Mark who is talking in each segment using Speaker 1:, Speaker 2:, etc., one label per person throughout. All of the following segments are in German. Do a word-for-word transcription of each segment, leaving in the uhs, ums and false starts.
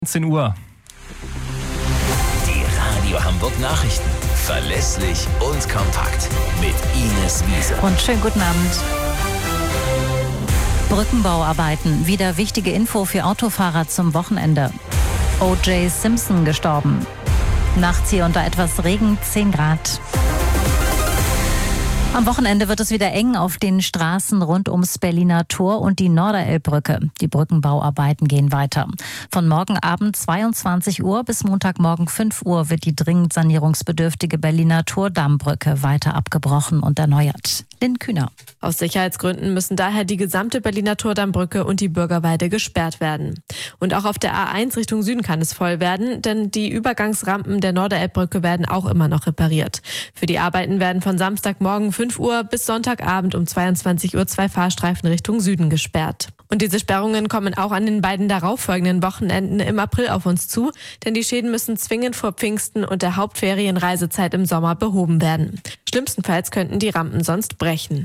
Speaker 1: zehn Uhr.
Speaker 2: Die Radio Hamburg Nachrichten. Verlässlich und kompakt. Mit Ines Wiese.
Speaker 3: Und schönen guten Abend. Brückenbauarbeiten. Wieder wichtige Info für Autofahrer zum Wochenende. O J Simpson gestorben. Nachts hier unter etwas Regen, zehn Grad. Am Wochenende wird es wieder eng auf den Straßen rund ums Berliner Tor und die Norderelbbrücke. Die Brückenbauarbeiten gehen weiter. Von morgen Abend zweiundzwanzig Uhr bis Montagmorgen fünf Uhr wird die dringend sanierungsbedürftige Berliner Tor-Dammbrücke weiter abgebrochen und erneuert. Lynn Kühner.
Speaker 4: Aus Sicherheitsgründen müssen daher die gesamte Berliner Tor-Dammbrücke und die Bürgerweide gesperrt werden. Und auch auf der A eins Richtung Süden kann es voll werden, denn die Übergangsrampen der Norderelbbrücke werden auch immer noch repariert. Für die Arbeiten werden von Samstagmorgen fünf Uhr bis Sonntagabend um zweiundzwanzig Uhr zwei Fahrstreifen Richtung Süden gesperrt. Und diese Sperrungen kommen auch an den beiden darauffolgenden Wochenenden im April auf uns zu, denn die Schäden müssen zwingend vor Pfingsten und der Hauptferienreisezeit im Sommer behoben werden. Schlimmstenfalls könnten die Rampen sonst brechen.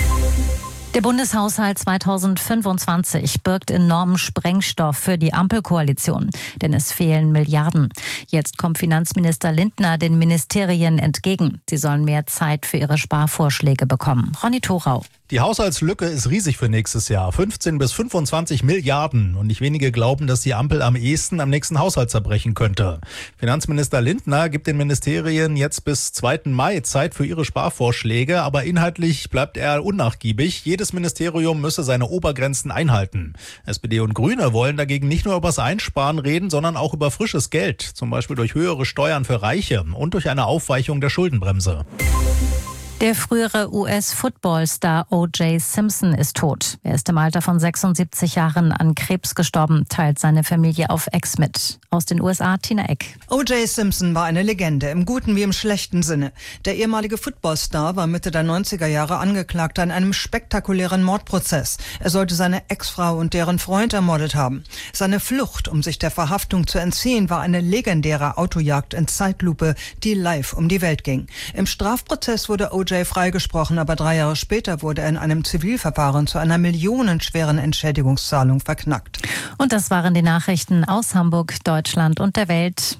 Speaker 3: Der Bundeshaushalt zweitausendfünfundzwanzig birgt enormen Sprengstoff für die Ampelkoalition, denn es fehlen Milliarden. Jetzt kommt Finanzminister Lindner den Ministerien entgegen. Sie sollen mehr Zeit für ihre Sparvorschläge bekommen. Ronny Thorau.
Speaker 5: Die Haushaltslücke ist riesig für nächstes Jahr. fünfzehn bis fünfundzwanzig Milliarden. Und nicht wenige glauben, dass die Ampel am ehesten am nächsten Haushalt zerbrechen könnte. Finanzminister Lindner gibt den Ministerien jetzt bis zweiten Mai Zeit für ihre Sparvorschläge. Aber inhaltlich bleibt er unnachgiebig. Jedes Ministerium müsse seine Obergrenzen einhalten. S P D und Grüne wollen dagegen nicht nur über das Einsparen reden, sondern auch über frisches Geld. Zum Beispiel durch höhere Steuern für Reiche und durch eine Aufweichung der Schuldenbremse.
Speaker 3: Der frühere U S-Football-Star O J Simpson ist tot. Er ist im Alter von sechsundsiebzig Jahren an Krebs gestorben, teilt seine Familie auf X mit. Aus den U S A, Tina Eck.
Speaker 6: O J Simpson war eine Legende, im guten wie im schlechten Sinne. Der ehemalige Footballstar war Mitte der neunziger Jahre angeklagt an einem spektakulären Mordprozess. Er sollte seine Ex-Frau und deren Freund ermordet haben. Seine Flucht, um sich der Verhaftung zu entziehen, war eine legendäre Autojagd in Zeitlupe, die live um die Welt ging. Im Strafprozess wurde O J freigesprochen, aber drei Jahre später wurde er in einem Zivilverfahren zu einer millionenschweren Entschädigungszahlung verknackt.
Speaker 3: Und das waren die Nachrichten aus Hamburg, Deutschland und der Welt.